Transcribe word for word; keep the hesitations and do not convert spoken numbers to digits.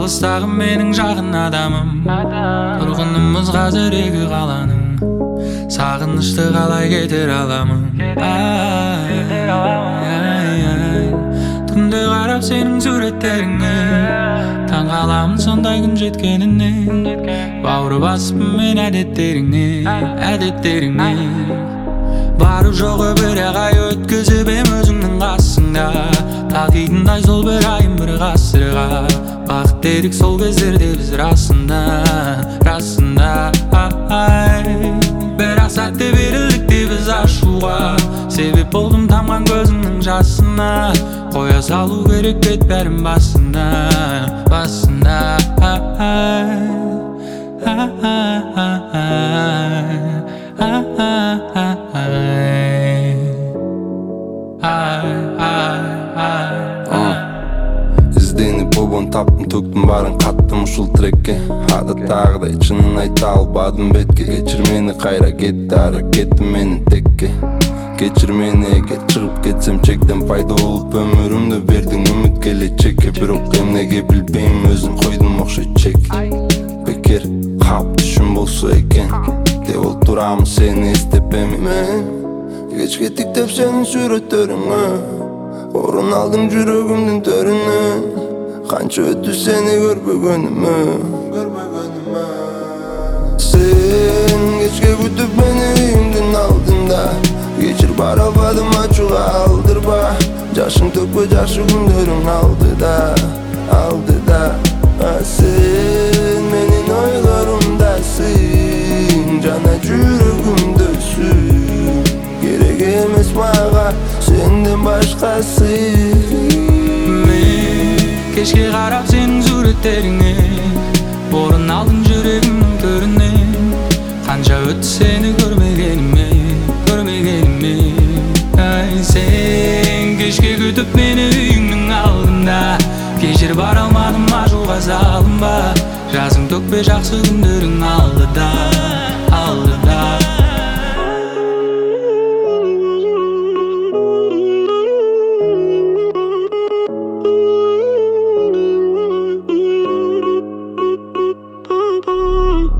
алыстағы менің жақын адамым, тұрғынымыз қазір екі қаланың. Сағынышты қалай кетер аламын? Түнде қарап сенің суреттеріңе, таң қаламын сондай күн жеткеніне. Бауыр басыппын мен әдеттеріңе, әдеттеріңе. Бару жоғы бір ағай өткізіп ем өзіңнің қасыңда. Тағидындай сол бір айым бір ғасырға. Бақыт дедік сол кездерде біз расында, расында. Бірақ сәтте берілдік біз ашуға. Себеп болдым тамған көзімнің жасына. Қоя салу керек бет бәрін басында, басында. Ізденіп обон таптым, төктім барын қаттым ұшыл трекке. Адаттағыдай шынын айта албадым бетке. Кечір мені қайра кетті ары кетті мені текке. Кечір мені егер шығып кетсем чектен пайда болып өмірімді бердің үміт келечекке. Бірақ емнеге білбеймін өзін қойдым оқшай чек. Бекер қап түшім болса екен деп ол тұрамын сені естеп емемен. Кеч кеттік деп сенің суреттеріңе, орын алдың жүрегімнің төрінен. Қанша өтті сені көрбегеніме. Сен кешке күтіп мені үйіңдің алдында. Кешір бара албадым ачуға алдырба. Жашың төкпе жашы күндерің алдыда, алдыда. Сен менің ойларымдасың, жана жүрегімдөсің. Керек емес маға сенден башқасы. Мен кешке қарап сенің суреттеріңе, орын алдың жүрегімнің төрінен. Қанша өтті сені көрмегеніме, көрмегеніме. Сен кешке күтіп мені үйіңнің алдында. Кешір бара алмадым ажуға салынба. Жазың төкпе жақсы күндерің алдыда.